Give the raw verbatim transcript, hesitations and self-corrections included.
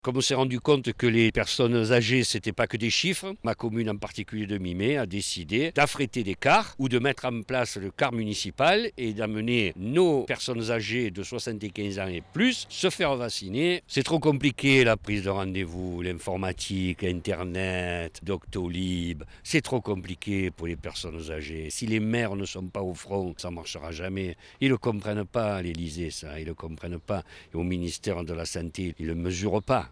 Comme on s'est rendu compte que les personnes âgées, c'était pas que des chiffres, ma commune en particulier de Mimé a décidé d'affréter des cars ou de mettre en place le car municipal et d'amener nos personnes âgées de soixante-quinze ans et plus se faire vacciner. C'est trop compliqué la prise de rendez-vous, l'informatique, Internet, Doctolib. C'est trop compliqué pour les personnes âgées. Si les maires ne sont pas au front, ça ne marchera jamais. Ils ne le comprennent pas à l'Élysée, ça. Ils ne le comprennent pas. Et au ministère de la Santé, ils ne le mesurent pas.